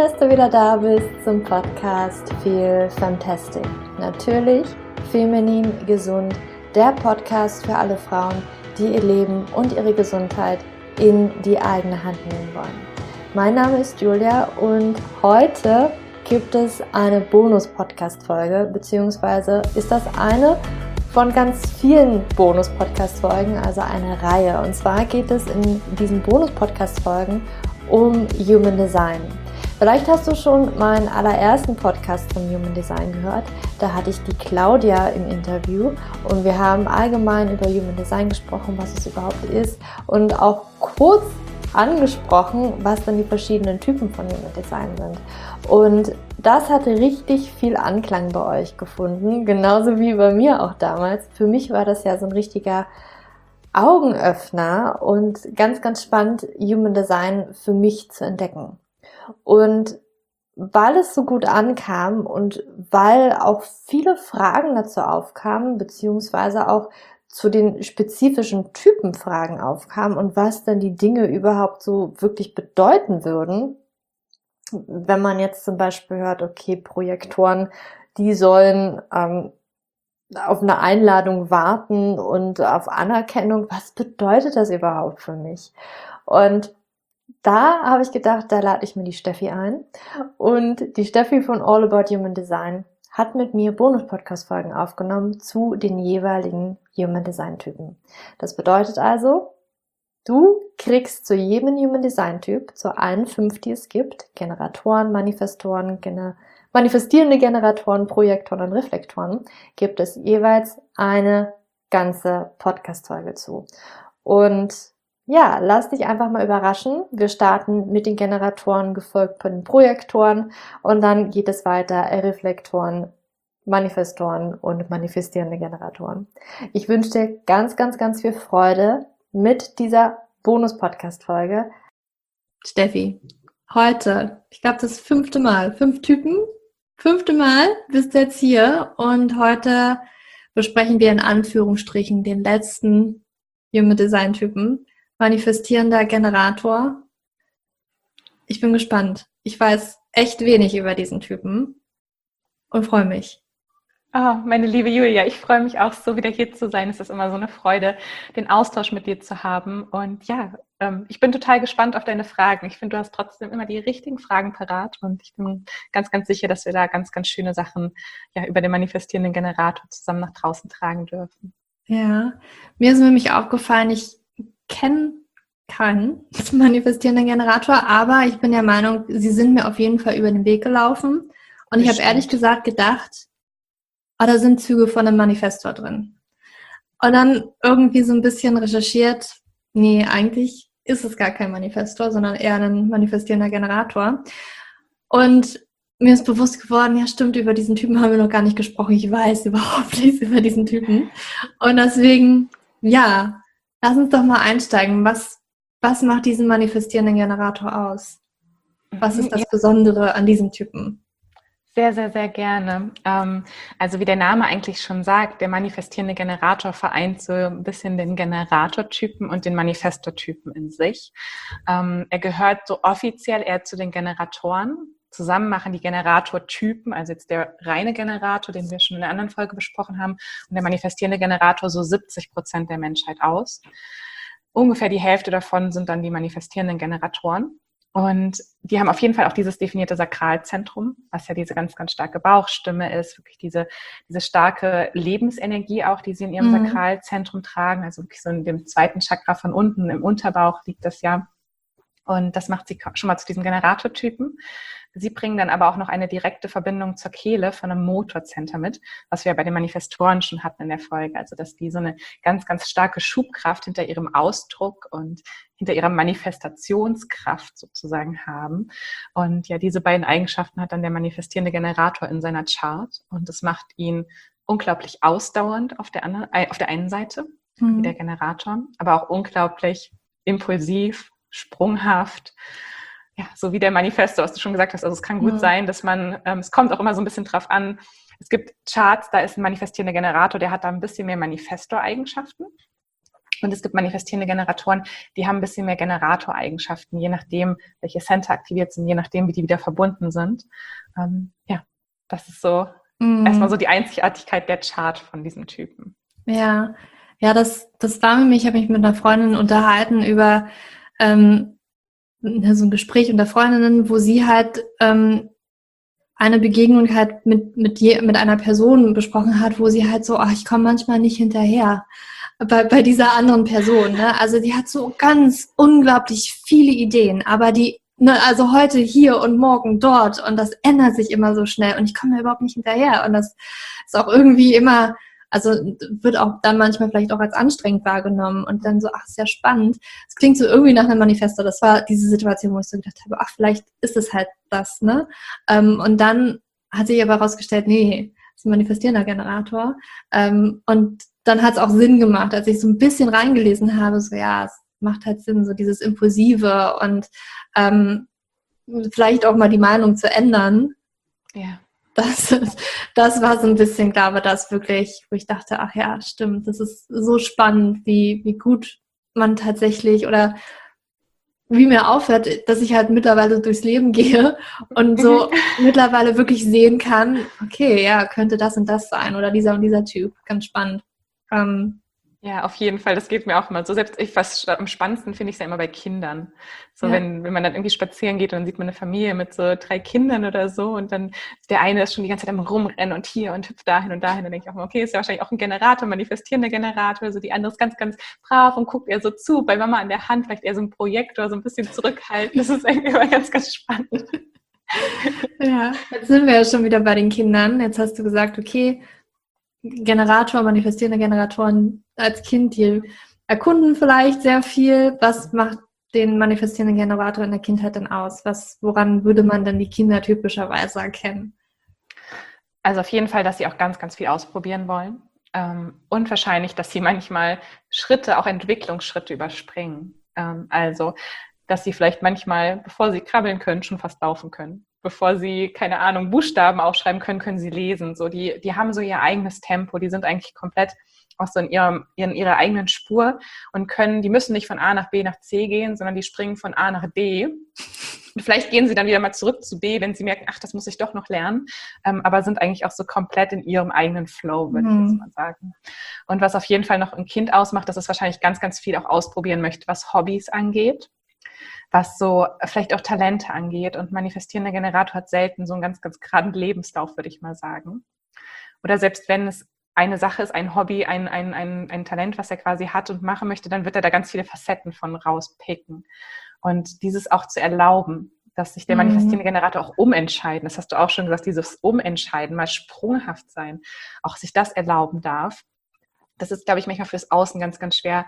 dass du wieder da bist zum Podcast Feel Fantastic. Natürlich feminin gesund, der Podcast für alle Frauen, die ihr Leben und ihre Gesundheit in die eigene Hand nehmen wollen. Mein Name ist Julia und heute gibt es eine Bonus-Podcast-Folge, beziehungsweise ist das eine von ganz vielen Bonus-Podcast-Folgen, also eine Reihe. Und zwar geht es in diesen Bonus-Podcast-Folgen um Human Design. Vielleicht hast du schon meinen allerersten Podcast zum Human Design gehört. Da hatte ich die Claudia im Interview und wir haben allgemein über Human Design gesprochen, was es überhaupt ist und auch kurz angesprochen, was dann die verschiedenen Typen von Human Design sind. Und das hatte richtig viel Anklang bei euch gefunden, genauso wie bei mir auch damals. Für mich war das ja so ein richtiger Augenöffner und ganz, ganz spannend, Human Design für mich zu entdecken. Und weil es so gut ankam und weil auch viele Fragen dazu aufkamen, beziehungsweise auch zu den spezifischen Typen Fragen aufkamen und was denn die Dinge überhaupt so wirklich bedeuten würden, wenn man jetzt zum Beispiel hört, okay, Projektoren, die sollen auf eine Einladung warten und auf Anerkennung. Was bedeutet das überhaupt für mich? Und da habe ich gedacht, da lade ich mir die Steffi ein. Und die Steffi von All About Human Design hat mit mir Bonus-Podcast-Folgen aufgenommen zu den jeweiligen Human Design-Typen. Das bedeutet also, du kriegst zu jedem Human Design-Typ, zu allen 5, die es gibt, Generatoren, Manifestoren, manifestierende Generatoren, Projektoren und Reflektoren, gibt es jeweils eine ganze Podcast-Folge zu. Und ja, lass dich einfach mal überraschen. Wir starten mit den Generatoren, gefolgt von den Projektoren und dann geht es weiter, Reflektoren, Manifestoren und manifestierende Generatoren. Ich wünsche dir ganz, ganz, ganz viel Freude mit dieser Bonus-Podcast-Folge. Steffi, heute, ich glaube das 5. Mal, 5 Typen, 5. Mal bist du jetzt hier und heute besprechen wir in Anführungsstrichen den letzten Human Design Typen, manifestierender Generator. Ich bin gespannt. Ich weiß echt wenig über diesen Typen und freue mich. Oh, meine liebe Julia, ich freue mich auch so, wieder hier zu sein. Es ist immer so eine Freude, den Austausch mit dir zu haben. Und ja, ich bin total gespannt auf deine Fragen. Ich finde, du hast trotzdem immer die richtigen Fragen parat. Und ich bin ganz, ganz sicher, dass wir da ganz, ganz schöne Sachen ja, über den manifestierenden Generator zusammen nach draußen tragen dürfen. Ja, mir ist nämlich aufgefallen, ich kenne keinen manifestierenden Generator, aber ich bin der Meinung, sie sind mir auf jeden Fall über den Weg gelaufen. Und ich habe ehrlich gesagt gedacht, da sind Züge von einem Manifestor drin. Und dann irgendwie so ein bisschen recherchiert, nee, eigentlich ist es gar kein Manifestor, sondern eher ein manifestierender Generator. Und mir ist bewusst geworden, ja stimmt, über diesen Typen haben wir noch gar nicht gesprochen. Ich weiß überhaupt nichts über diesen Typen. Und deswegen, ja, lass uns doch mal einsteigen. Was macht diesen manifestierenden Generator aus? Was ist das Besondere an diesem Typen? Sehr, sehr, sehr gerne. Also wie der Name eigentlich schon sagt, der manifestierende Generator vereint so ein bisschen den Generatortypen und den Manifestortypen in sich. Er gehört so offiziell eher zu den Generatoren. Zusammen machen die Generatortypen, also jetzt der reine Generator, den wir schon in der anderen Folge besprochen haben, und der manifestierende Generator so 70% der Menschheit aus. Ungefähr die Hälfte davon sind dann die manifestierenden Generatoren. Und die haben auf jeden Fall auch dieses definierte Sakralzentrum, was ja diese ganz, ganz starke Bauchstimme ist, wirklich diese starke Lebensenergie auch, die sie in ihrem Sakralzentrum tragen, also wirklich so in dem 2. Chakra von unten, im Unterbauch liegt das ja. Und das macht sie schon mal zu diesem Generatortypen. Sie bringen dann aber auch noch eine direkte Verbindung zur Kehle von einem Motorzentrum mit, was wir bei den Manifestoren schon hatten in der Folge. Also dass die so eine ganz, ganz starke Schubkraft hinter ihrem Ausdruck und hinter ihrer Manifestationskraft sozusagen haben. Und ja, diese beiden Eigenschaften hat dann der manifestierende Generator in seiner Chart. Und das macht ihn unglaublich ausdauernd auf der einen Seite, wie der Generator, aber auch unglaublich impulsiv, sprunghaft, ja, so wie der Manifesto, was du schon gesagt hast. Also es kann gut sein, dass man, es kommt auch immer so ein bisschen drauf an, es gibt Charts, da ist ein manifestierender Generator, der hat da ein bisschen mehr Manifestor-Eigenschaften. Und es gibt manifestierende Generatoren, die haben ein bisschen mehr Generator-Eigenschaften, je nachdem, welche Center aktiviert sind, je nachdem, wie die wieder verbunden sind. Ja, das ist so erstmal so die Einzigartigkeit der Chart von diesem Typen. Ja, das war mir, ich habe mich mit einer Freundin unterhalten über so ein Gespräch unter Freundinnen, wo sie halt eine Begegnung halt mit einer Person besprochen hat, wo sie halt so, ich komme manchmal nicht hinterher bei dieser anderen Person. Ne? Also die hat so ganz unglaublich viele Ideen, aber also heute hier und morgen dort und das ändert sich immer so schnell und ich komme da überhaupt nicht hinterher und das ist auch irgendwie immer, also wird auch dann manchmal vielleicht auch als anstrengend wahrgenommen und dann so, ist ja spannend. Es klingt so irgendwie nach einem Manifesto. Das war diese Situation, wo ich so gedacht habe, vielleicht ist es halt das, ne? Und dann hat sich aber herausgestellt, nee, das ist ein manifestierender Generator. Und dann hat es auch Sinn gemacht, als ich so ein bisschen reingelesen habe, so es macht halt Sinn, so dieses Impulsive und vielleicht auch mal die Meinung zu ändern. Ja. Das war so ein bisschen, glaube ich, das wirklich, wo ich dachte, stimmt, das ist so spannend, wie gut man tatsächlich oder wie mir aufhört, dass ich halt mittlerweile durchs Leben gehe und so mittlerweile wirklich sehen kann, okay, könnte das und das sein oder dieser und dieser Typ. Ganz spannend. Ja, auf jeden Fall. Das geht mir auch immer so. Selbst was am spannendsten finde ich es ja immer bei Kindern. So, wenn man dann irgendwie spazieren geht und dann sieht man eine Familie mit so 3 Kindern oder so und dann der eine ist schon die ganze Zeit am Rumrennen und hier und hüpft dahin und dahin. Dann denke ich auch mal, okay, ist ja wahrscheinlich auch ein Generator, manifestierender Generator. So die andere ist ganz, ganz brav und guckt eher so zu, bei Mama an der Hand, vielleicht eher so ein Projektor, so ein bisschen zurückhalten. Das ist irgendwie immer ganz, ganz spannend. Ja, jetzt sind wir ja schon wieder bei den Kindern. Jetzt hast du gesagt, okay, Generator, manifestierende Generatoren als Kind, die erkunden vielleicht sehr viel. Was macht den manifestierenden Generator in der Kindheit denn aus? Woran würde man denn die Kinder typischerweise erkennen? Also auf jeden Fall, dass sie auch ganz, ganz viel ausprobieren wollen. Und wahrscheinlich, dass sie manchmal Schritte, auch Entwicklungsschritte überspringen. Also, dass sie vielleicht manchmal, bevor sie krabbeln können, schon fast laufen können. Bevor sie, keine Ahnung, Buchstaben aufschreiben können, können sie lesen. So, die haben so ihr eigenes Tempo, die sind eigentlich komplett auch so in ihrer eigenen Spur und die müssen nicht von A nach B nach C gehen, sondern die springen von A nach D. Und vielleicht gehen sie dann wieder mal zurück zu B, wenn sie merken, das muss ich doch noch lernen, aber sind eigentlich auch so komplett in ihrem eigenen Flow, würde ich jetzt mal sagen. Und was auf jeden Fall noch ein Kind ausmacht, dass es wahrscheinlich ganz, ganz viel auch ausprobieren möchte, was Hobbys angeht, was so vielleicht auch Talente angeht. Und manifestierender Generator hat selten so einen ganz, ganz geraden Lebenslauf, würde ich mal sagen. Oder selbst wenn es eine Sache ist, ein Hobby, ein Talent, was er quasi hat und machen möchte, dann wird er da ganz viele Facetten von rauspicken. Und dieses auch zu erlauben, dass sich der manifestierende Generator auch umentscheiden, das hast du auch schon gesagt, dieses Umentscheiden, mal sprunghaft sein, auch sich das erlauben darf. Das ist, glaube ich, manchmal fürs Außen ganz, ganz schwer,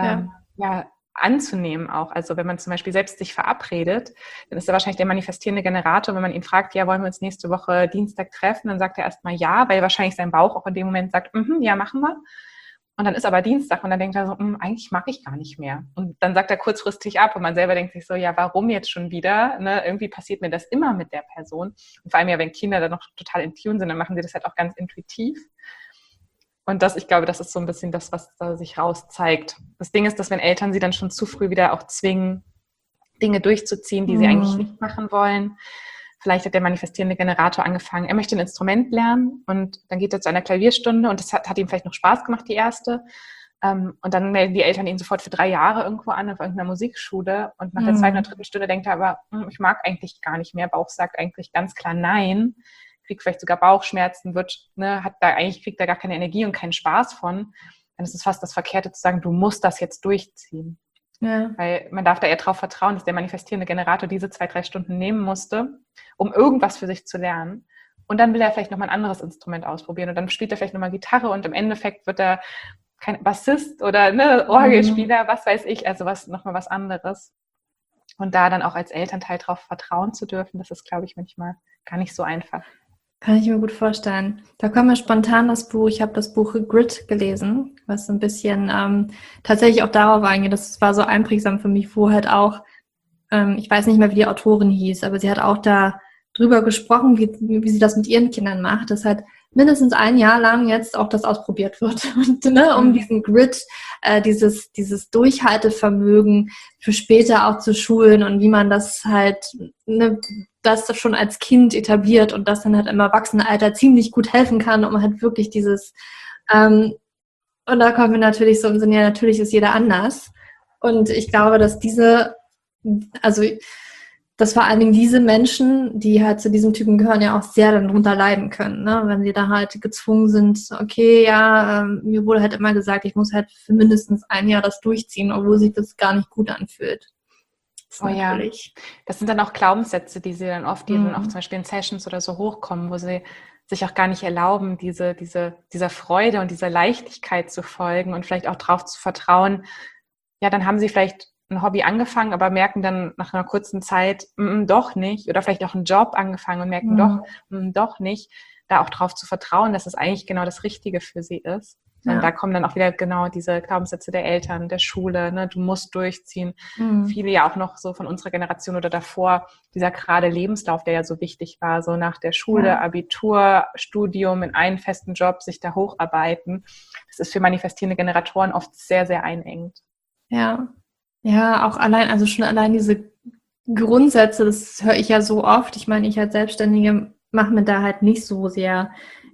anzunehmen auch. Also wenn man zum Beispiel selbst sich verabredet, dann ist er wahrscheinlich der manifestierende Generator. Wenn man ihn fragt, wollen wir uns nächste Woche Dienstag treffen, dann sagt er erstmal ja, weil wahrscheinlich sein Bauch auch in dem Moment sagt, ja, machen wir. Und dann ist aber Dienstag und dann denkt er so, eigentlich mag ich gar nicht mehr. Und dann sagt er kurzfristig ab und man selber denkt sich so, warum jetzt schon wieder? Ne? Irgendwie passiert mir das immer mit der Person. Und vor allem wenn Kinder dann noch total in Tune sind, dann machen sie das halt auch ganz intuitiv. Und ich glaube, das ist so ein bisschen das, was da sich rauszeigt. Das Ding ist, dass wenn Eltern sie dann schon zu früh wieder auch zwingen, Dinge durchzuziehen, die sie eigentlich nicht machen wollen. Vielleicht hat der manifestierende Generator angefangen, er möchte ein Instrument lernen und dann geht er zu einer Klavierstunde und das hat ihm vielleicht noch Spaß gemacht, die erste. Und dann melden die Eltern ihn sofort für 3 Jahre irgendwo an auf irgendeiner Musikschule und nach der 2. oder 3. Stunde denkt er aber, ich mag eigentlich gar nicht mehr, Bauch sagt eigentlich ganz klar nein, kriegt vielleicht sogar Bauchschmerzen, kriegt da gar keine Energie und keinen Spaß von, dann ist es fast das Verkehrte zu sagen, du musst das jetzt durchziehen. Ja. Weil man darf da eher darauf vertrauen, dass der manifestierende Generator diese 2, 3 Stunden nehmen musste, um irgendwas für sich zu lernen. Und dann will er vielleicht nochmal ein anderes Instrument ausprobieren und dann spielt er vielleicht nochmal Gitarre und im Endeffekt wird er kein Bassist oder Orgelspieler, was weiß ich, also nochmal was anderes. Und da dann auch als Elternteil darauf vertrauen zu dürfen, das ist, glaube ich, manchmal gar nicht so einfach. Kann ich mir gut vorstellen. Da kommt mir spontan ich habe das Buch Grit gelesen, was so ein bisschen tatsächlich auch darauf eingeht. Das war so einprägsam für mich, wo halt auch, ich weiß nicht mehr, wie die Autorin hieß, aber sie hat auch da drüber gesprochen, wie sie das mit ihren Kindern macht, dass halt mindestens ein Jahr lang jetzt auch das ausprobiert wird. Und, ne, um diesen Grit, dieses Durchhaltevermögen für später auch zu schulen und wie man das halt, ne, das schon als Kind etabliert und das dann halt im Erwachsenenalter ziemlich gut helfen kann, um halt wirklich dieses, und da kommen wir natürlich so im Sinne, ja, natürlich ist jeder anders. Und ich glaube, dass dass vor allen Dingen diese Menschen, die halt zu diesem Typen gehören, ja auch sehr darunter leiden können, ne? Wenn sie da halt gezwungen sind, okay, ja, mir wurde halt immer gesagt, ich muss halt für mindestens ein Jahr das durchziehen, obwohl sich das gar nicht gut anfühlt. Oh ja, das sind dann auch Glaubenssätze, die sie dann oft, die dann auch zum Beispiel in Sessions oder so hochkommen, wo sie sich auch gar nicht erlauben, dieser Freude und dieser Leichtigkeit zu folgen und vielleicht auch darauf zu vertrauen. Ja, dann haben sie vielleicht ein Hobby angefangen, aber merken dann nach einer kurzen Zeit doch nicht, oder vielleicht auch einen Job angefangen und merken doch nicht, da auch darauf zu vertrauen, dass es eigentlich genau das Richtige für sie ist. Ja. Und da kommen dann auch wieder genau diese Glaubenssätze der Eltern, der Schule, ne? Du musst durchziehen. Viele ja auch noch so von unserer Generation oder davor, dieser gerade Lebenslauf, der ja so wichtig war, so nach der Schule, Abitur, Studium, in einen festen Job, sich da hocharbeiten. Das ist für manifestierende Generatoren oft sehr, sehr einengend. Ja, auch schon allein diese Grundsätze, das höre ich ja so oft. Ich meine, ich als Selbstständige mache mir da halt nicht so sehr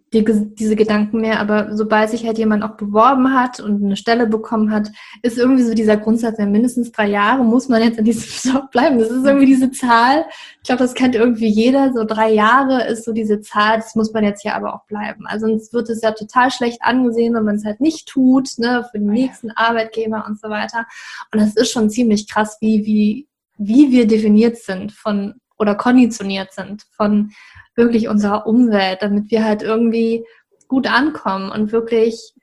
diese Gedanken mehr, aber sobald sich halt jemand auch beworben hat und eine Stelle bekommen hat, ist irgendwie so dieser Grundsatz, ja, mindestens 3 Jahre muss man jetzt in diesem Job bleiben. Das ist irgendwie diese Zahl. Ich glaube, das kennt irgendwie jeder. So 3 Jahre ist so diese Zahl, das muss man jetzt hier aber auch bleiben. Also sonst wird es ja total schlecht angesehen, wenn man es halt nicht tut, ne, für den nächsten Arbeitgeber und so weiter. Und das ist schon ziemlich krass, wie wir definiert sind oder konditioniert sind von wirklich unserer Umwelt, damit wir halt irgendwie gut ankommen und wirklich...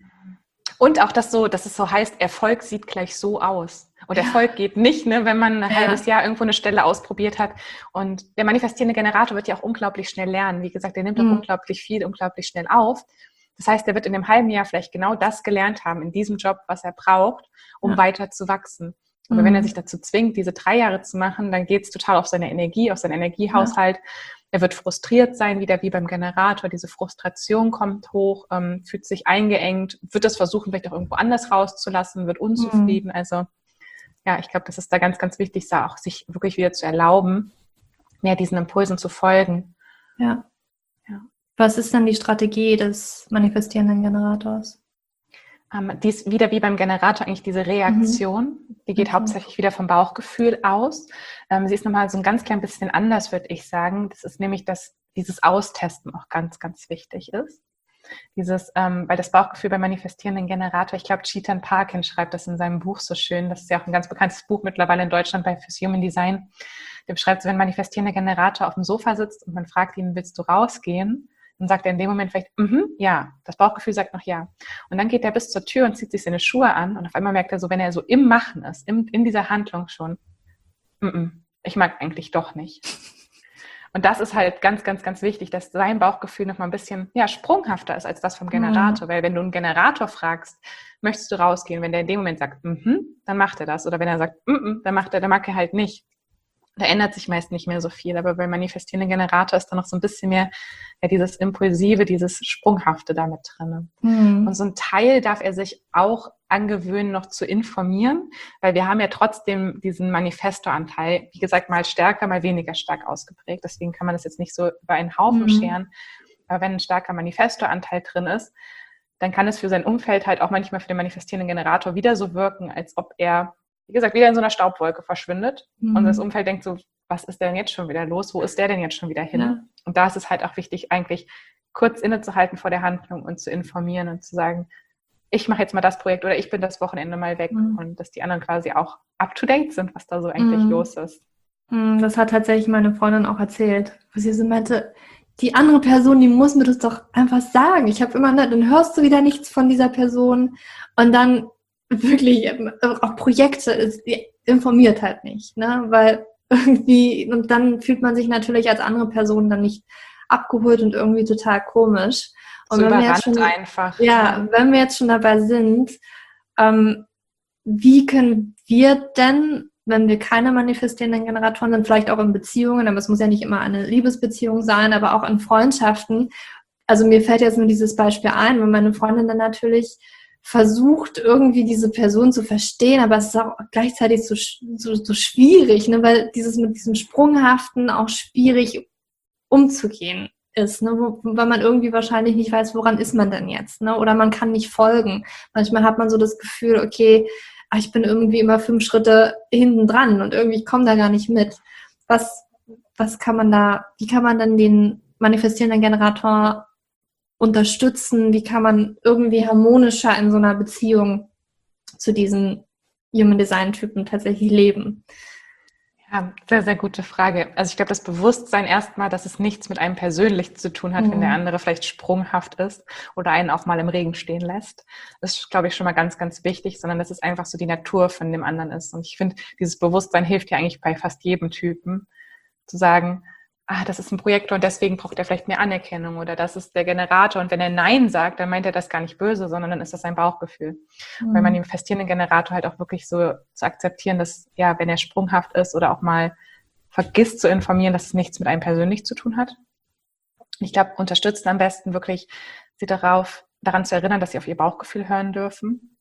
Und auch, dass es so heißt, Erfolg sieht gleich so aus. Und Erfolg geht nicht, ne, wenn man ein halbes Jahr irgendwo eine Stelle ausprobiert hat. Und der manifestierende Generator wird ja auch unglaublich schnell lernen. Wie gesagt, der nimmt auch unglaublich viel, unglaublich schnell auf. Das heißt, er wird in dem halben Jahr vielleicht genau das gelernt haben, in diesem Job, was er braucht, um weiter zu wachsen. Aber wenn er sich dazu zwingt, diese 3 Jahre zu machen, dann geht es total auf seine Energie, auf seinen Energiehaushalt. Ja. Er wird frustriert sein, wieder wie beim Generator. Diese Frustration kommt hoch, fühlt sich eingeengt, wird das versuchen, vielleicht auch irgendwo anders rauszulassen, wird unzufrieden. Also ja, ich glaube, das ist da ganz, ganz wichtig, da auch sich wirklich wieder zu erlauben, mehr diesen Impulsen zu folgen. Ja. Was ist dann die Strategie des manifestierenden Generators? Die ist wieder wie beim Generator eigentlich diese Reaktion. Die geht hauptsächlich wieder vom Bauchgefühl aus. Sie ist nochmal so ein ganz klein bisschen anders, würde ich sagen. Das ist nämlich, dass dieses Austesten auch ganz, ganz wichtig ist. Weil das Bauchgefühl beim manifestierenden Generator, ich glaube, Chetan Parkin schreibt das in seinem Buch so schön. Das ist ja auch ein ganz bekanntes Buch mittlerweile in Deutschland fürs Human Design. Der beschreibt so, wenn ein manifestierender Generator auf dem Sofa sitzt und man fragt ihn, willst du rausgehen? Dann sagt er in dem Moment vielleicht, ja. Das Bauchgefühl sagt noch ja. Und dann geht er bis zur Tür und zieht sich seine Schuhe an und auf einmal merkt er so, wenn er so im Machen ist, in dieser Handlung schon, ich mag eigentlich doch nicht. Und das ist halt ganz, ganz, ganz wichtig, dass sein Bauchgefühl noch mal ein bisschen sprunghafter ist als das vom Generator. Weil wenn du einen Generator fragst, möchtest du rausgehen? Wenn der in dem Moment sagt, dann macht er das. Oder wenn er sagt, dann mag er halt nicht. Da ändert sich meist nicht mehr so viel, aber beim manifestierenden Generator ist da noch so ein bisschen mehr dieses Impulsive, dieses Sprunghafte damit drin. Und so ein Teil darf er sich auch angewöhnen, noch zu informieren, weil wir haben ja trotzdem diesen Manifestor-Anteil, wie gesagt, mal stärker, mal weniger stark ausgeprägt. Deswegen kann man das jetzt nicht so über einen Haufen scheren. Aber wenn ein starker Manifestor-Anteil drin ist, dann kann es für sein Umfeld halt auch manchmal für den manifestierenden Generator wieder so wirken, als ob er, wie gesagt, wieder in so einer Staubwolke verschwindet. Und das Umfeld denkt so, was ist denn jetzt schon wieder los? Wo ist der denn jetzt schon wieder hin? Ja. Und da ist es halt auch wichtig, eigentlich kurz innezuhalten vor der Handlung und zu informieren und zu sagen, ich mache jetzt mal das Projekt oder ich bin das Wochenende mal weg. Und dass die anderen quasi auch up-to-date sind, was da so eigentlich los ist. Das hat tatsächlich meine Freundin auch erzählt, wo sie so meinte, die andere Person, die muss mir das doch einfach sagen. Ich habe immer, dann hörst du wieder nichts von dieser Person und dann wirklich auch Projekte, die informiert halt nicht, ne? Weil irgendwie, und dann fühlt man sich natürlich als andere Person dann nicht abgeholt und irgendwie total komisch. Und so wenn wir jetzt schon, wenn wir jetzt schon dabei sind, wie können wir denn, wenn wir keine manifestierenden Generatoren sind, vielleicht auch in Beziehungen, aber es muss ja nicht immer eine Liebesbeziehung sein, aber auch in Freundschaften, also mir fällt jetzt nur dieses Beispiel ein, wenn meine Freundin dann natürlich versucht, irgendwie diese Person zu verstehen, aber es ist auch gleichzeitig so schwierig, ne, weil mit diesem Sprunghaften auch schwierig umzugehen ist, ne, weil man irgendwie wahrscheinlich nicht weiß, woran ist man denn jetzt, ne, oder man kann nicht folgen. Manchmal hat man so das Gefühl, okay, ich bin irgendwie immer 5 Schritte hinten dran und irgendwie ich komme da gar nicht mit. Wie kann man dann den manifestierenden Generator unterstützen? Wie kann man irgendwie harmonischer in so einer Beziehung zu diesen Human Design Typen tatsächlich leben? Ja, sehr, sehr gute Frage. Also ich glaube, das Bewusstsein erstmal, dass es nichts mit einem persönlich zu tun hat, wenn der andere vielleicht sprunghaft ist oder einen auch mal im Regen stehen lässt, ist, glaube ich, schon mal ganz, ganz wichtig, sondern dass es einfach so die Natur von dem anderen ist. Und ich finde, dieses Bewusstsein hilft ja eigentlich bei fast jedem Typen, zu sagen, das ist ein Projektor und deswegen braucht er vielleicht mehr Anerkennung oder das ist der Generator und wenn er Nein sagt, dann meint er das gar nicht böse, sondern dann ist das sein Bauchgefühl. Weil man den manifestierenden Generator halt auch wirklich so zu akzeptieren, dass, ja, wenn er sprunghaft ist oder auch mal vergisst zu informieren, dass es nichts mit einem persönlich zu tun hat. Ich glaube, unterstützen am besten wirklich sie daran zu erinnern, dass sie auf ihr Bauchgefühl hören dürfen.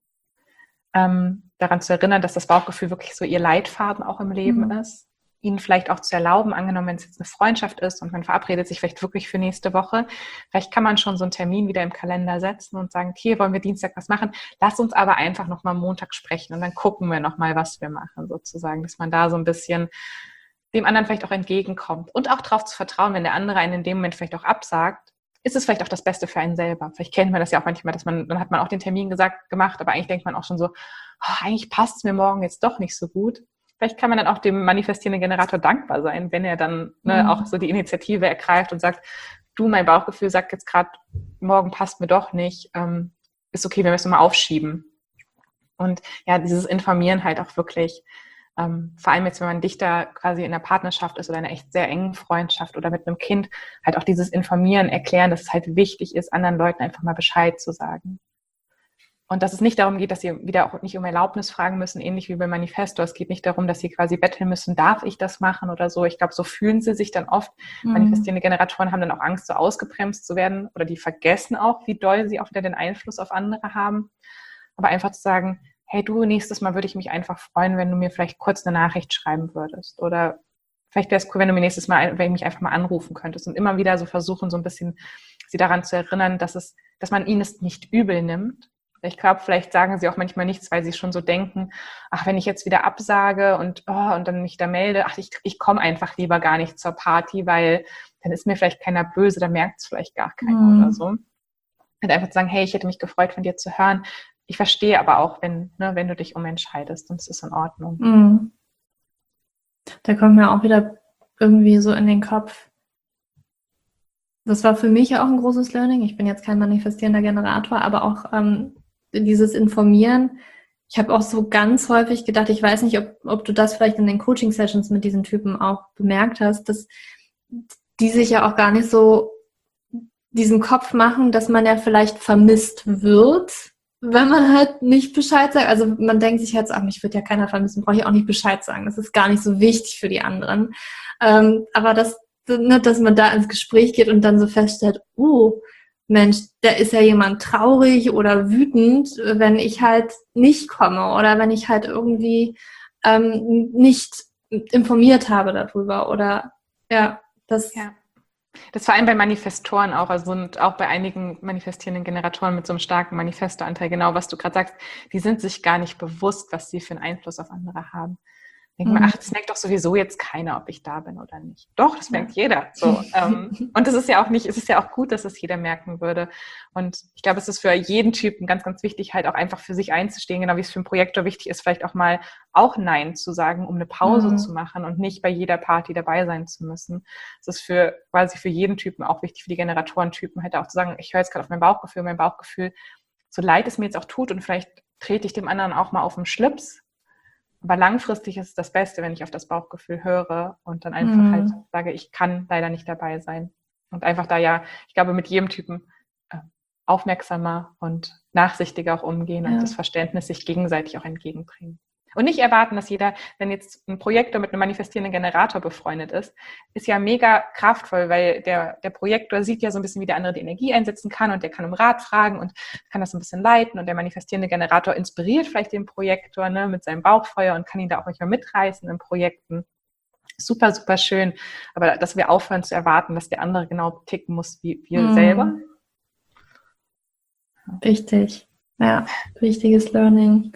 Daran zu erinnern, dass das Bauchgefühl wirklich so ihr Leitfaden auch im Leben ist. Ihnen vielleicht auch zu erlauben, angenommen, wenn es jetzt eine Freundschaft ist und man verabredet sich vielleicht wirklich für nächste Woche, vielleicht kann man schon so einen Termin wieder im Kalender setzen und sagen, okay, wollen wir Dienstag was machen? Lass uns aber einfach nochmal Montag sprechen und dann gucken wir nochmal, was wir machen, sozusagen, dass man da so ein bisschen dem anderen vielleicht auch entgegenkommt und auch darauf zu vertrauen, wenn der andere einen in dem Moment vielleicht auch absagt, ist es vielleicht auch das Beste für einen selber. Vielleicht kennt man das ja auch manchmal, dann hat man auch den Termin gemacht, aber eigentlich denkt man auch schon so, eigentlich passt es mir morgen jetzt doch nicht so gut. Vielleicht kann man dann auch dem manifestierenden Generator dankbar sein, wenn er dann auch so die Initiative ergreift und sagt, du, mein Bauchgefühl sagt jetzt gerade, morgen passt mir doch nicht, ist okay, wenn wir es nochmal aufschieben. Und ja, dieses Informieren halt auch wirklich, vor allem jetzt, wenn man dichter quasi in einer Partnerschaft ist oder in einer echt sehr engen Freundschaft oder mit einem Kind, halt auch dieses Informieren, erklären, dass es halt wichtig ist, anderen Leuten einfach mal Bescheid zu sagen. Und dass es nicht darum geht, dass sie wieder auch nicht um Erlaubnis fragen müssen, ähnlich wie beim Manifesto. Es geht nicht darum, dass sie quasi betteln müssen, darf ich das machen oder so. Ich glaube, so fühlen sie sich dann oft. Manifestierende Generatoren haben dann auch Angst, so ausgebremst zu werden oder die vergessen auch, wie doll sie auch wieder den Einfluss auf andere haben. Aber einfach zu sagen, hey du, nächstes Mal würde ich mich einfach freuen, wenn du mir vielleicht kurz eine Nachricht schreiben würdest. Oder vielleicht wäre es cool, wenn du mir nächstes Mal, wenn du mich einfach mal anrufen könntest. Und immer wieder so versuchen, so ein bisschen sie daran zu erinnern, dass man ihnen es nicht übel nimmt. Ich glaube, vielleicht sagen sie auch manchmal nichts, weil sie schon so denken, wenn ich jetzt wieder absage und dann mich da melde, ich komme einfach lieber gar nicht zur Party, weil dann ist mir vielleicht keiner böse, dann merkt es vielleicht gar keiner oder so. Und einfach zu sagen, hey, ich hätte mich gefreut, von dir zu hören. Ich verstehe aber auch, wenn du dich umentscheidest und es ist in Ordnung. Da kommt mir auch wieder irgendwie so in den Kopf. Das war für mich auch ein großes Learning. Ich bin jetzt kein manifestierender Generator, aber auch dieses Informieren. Ich habe auch so ganz häufig gedacht, ich weiß nicht, ob du das vielleicht in den Coaching-Sessions mit diesen Typen auch bemerkt hast, dass die sich ja auch gar nicht so diesen Kopf machen, dass man ja vielleicht vermisst wird, wenn man halt nicht Bescheid sagt. Also man denkt sich jetzt, mich wird ja keiner vermissen, brauche ich auch nicht Bescheid sagen. Das ist gar nicht so wichtig für die anderen. Aber dass man da ins Gespräch geht und dann so feststellt, Mensch, da ist ja jemand traurig oder wütend, wenn ich halt nicht komme oder wenn ich halt irgendwie nicht informiert habe darüber oder das vor allem bei Manifestoren auch, also und auch bei einigen manifestierenden Generatoren mit so einem starken Manifestoanteil, genau was du gerade sagst, die sind sich gar nicht bewusst, was sie für einen Einfluss auf andere haben. Denkt man, das merkt doch sowieso jetzt keiner, ob ich da bin oder nicht. Doch, das merkt jeder. So. Und es ist ja auch gut, dass es jeder merken würde. Und ich glaube, es ist für jeden Typen ganz, ganz wichtig, halt auch einfach für sich einzustehen, genau wie es für einen Projektor wichtig ist, vielleicht auch mal auch Nein zu sagen, um eine Pause zu machen und nicht bei jeder Party dabei sein zu müssen. Es ist quasi für jeden Typen auch wichtig, für die Generatorentypen halt auch zu sagen, ich höre jetzt gerade auf mein Bauchgefühl, so leid es mir jetzt auch tut und vielleicht trete ich dem anderen auch mal auf den Schlips. Aber langfristig ist es das Beste, wenn ich auf das Bauchgefühl höre und dann einfach halt sage, ich kann leider nicht dabei sein. Und einfach da ich glaube, mit jedem Typen aufmerksamer und nachsichtiger auch umgehen und das Verständnis sich gegenseitig auch entgegenbringen. Und nicht erwarten, dass jeder, wenn jetzt ein Projektor mit einem manifestierenden Generator befreundet ist ja mega kraftvoll, weil der Projektor sieht ja so ein bisschen, wie der andere die Energie einsetzen kann und der kann um Rat fragen und kann das so ein bisschen leiten und der manifestierende Generator inspiriert vielleicht den Projektor, ne, mit seinem Bauchfeuer und kann ihn da auch manchmal mitreißen in Projekten. Super, super schön. Aber dass wir aufhören zu erwarten, dass der andere genau ticken muss wie wir selber. Wichtig. Ja, wichtiges Learning.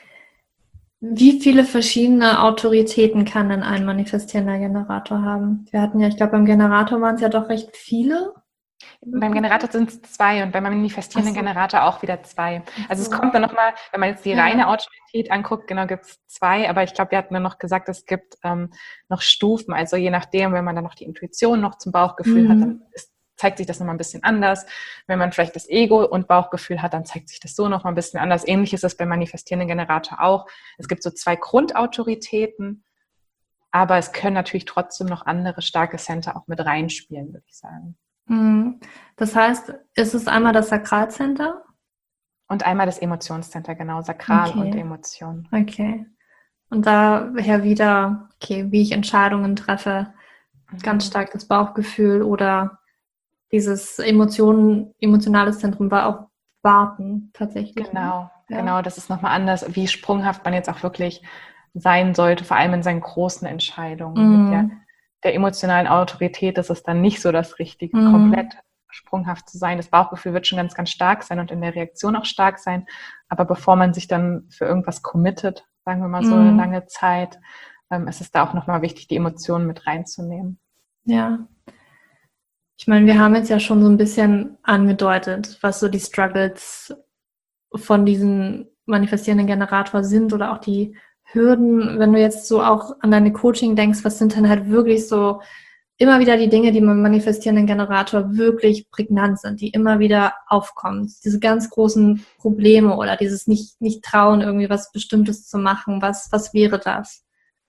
Wie viele verschiedene Autoritäten kann denn ein manifestierender Generator haben? Wir hatten ja, ich glaube, beim Generator waren es ja doch recht viele. Beim Generator sind es 2 und beim manifestierenden Generator auch wieder 2. Also es kommt dann nochmal, wenn man jetzt die reine Autorität anguckt, genau, gibt es 2, aber ich glaube, wir hatten ja noch gesagt, es gibt noch Stufen, also je nachdem, wenn man dann noch die Intuition noch zum Bauchgefühl hat, dann zeigt sich das nochmal ein bisschen anders. Wenn man vielleicht das Ego und Bauchgefühl hat, dann zeigt sich das so nochmal ein bisschen anders. Ähnlich ist es beim manifestierenden Generator auch. Es gibt so 2 Grundautoritäten, aber es können natürlich trotzdem noch andere starke Center auch mit reinspielen, würde ich sagen. Das heißt, ist es einmal das Sakralcenter? Und einmal das Emotionscenter, genau, Sakral und Emotion. Okay. Und daher wieder, wie ich Entscheidungen treffe, ganz stark das Bauchgefühl oder dieses emotionales Zentrum war auch Warten tatsächlich. Genau, das ist nochmal anders, wie sprunghaft man jetzt auch wirklich sein sollte, vor allem in seinen großen Entscheidungen. Mit der emotionalen Autorität ist es dann nicht so das Richtige, komplett sprunghaft zu sein. Das Bauchgefühl wird schon ganz, ganz stark sein und in der Reaktion auch stark sein. Aber bevor man sich dann für irgendwas committet, sagen wir mal so eine lange Zeit, ist es da auch nochmal wichtig, die Emotionen mit reinzunehmen. Ja. Ich meine, wir haben jetzt ja schon so ein bisschen angedeutet, was so die Struggles von diesem manifestierenden Generator sind oder auch die Hürden. Wenn du jetzt so auch an deine Coaching denkst, was sind dann halt wirklich so immer wieder die Dinge, die beim manifestierenden Generator wirklich prägnant sind, die immer wieder aufkommen. Diese ganz großen Probleme oder dieses nicht trauen, irgendwie was Bestimmtes zu machen. Was wäre das?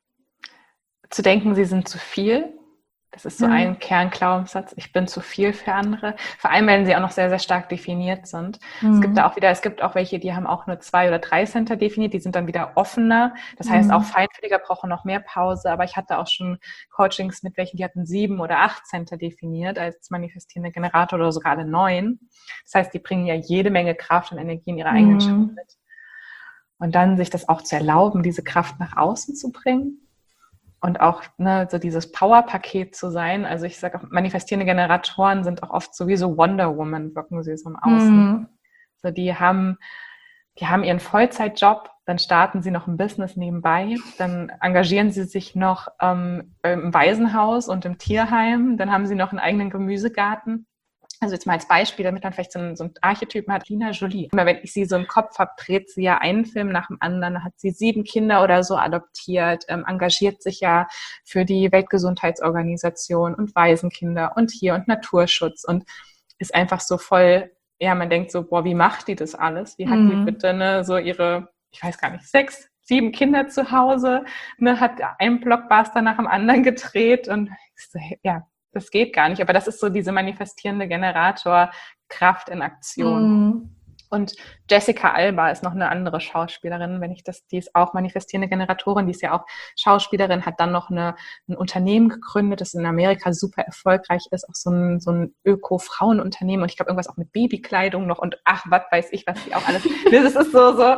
Zu denken, sie sind zu viel. Das ist so ein Kernglaubenssatz. Ich bin zu viel für andere. Vor allem, wenn sie auch noch sehr, sehr stark definiert sind. Es gibt auch welche, die haben auch nur 2 oder 3 Center definiert. Die sind dann wieder offener. Das heißt, auch Feinfühliger brauchen noch mehr Pause. Aber ich hatte auch schon Coachings mit welchen, die hatten 7 oder 8 Center definiert als manifestierender Generator oder sogar alle 9. Das heißt, die bringen ja jede Menge Kraft und Energie in ihre eigenen Schatten mit. Und dann sich das auch zu erlauben, diese Kraft nach außen zu bringen. Und auch so dieses Power-Paket zu sein. Also ich sage auch, manifestierende Generatoren sind auch oft sowieso Wonder Woman, wirken sie so im Außen. So die haben ihren Vollzeitjob, dann starten sie noch ein Business nebenbei, dann engagieren sie sich noch im Waisenhaus und im Tierheim, dann haben sie noch einen eigenen Gemüsegarten. Also jetzt mal als Beispiel, damit man vielleicht so einen Archetypen hat, Angelina Jolie. Immer wenn ich sie so im Kopf habe, dreht sie ja einen Film nach dem anderen, hat sie 7 Kinder oder so adoptiert, engagiert sich ja für die Weltgesundheitsorganisation und Waisenkinder und hier und Naturschutz und ist einfach so voll, ja, man denkt so, boah, wie macht die das alles? Wie hat sie bitte so ihre, ich weiß gar nicht, 6, 7 Kinder zu Hause, hat einen Blockbuster nach dem anderen gedreht und so, ja, das geht gar nicht, aber das ist so diese manifestierende Generator-Kraft in Aktion. Und Jessica Alba ist noch eine andere Schauspielerin, die ist auch manifestierende Generatorin, die ist ja auch Schauspielerin, hat dann noch ein Unternehmen gegründet, das in Amerika super erfolgreich ist, auch so ein Öko-Frauenunternehmen und ich glaube irgendwas auch mit Babykleidung noch und ach, was weiß ich, was die auch alles, das ist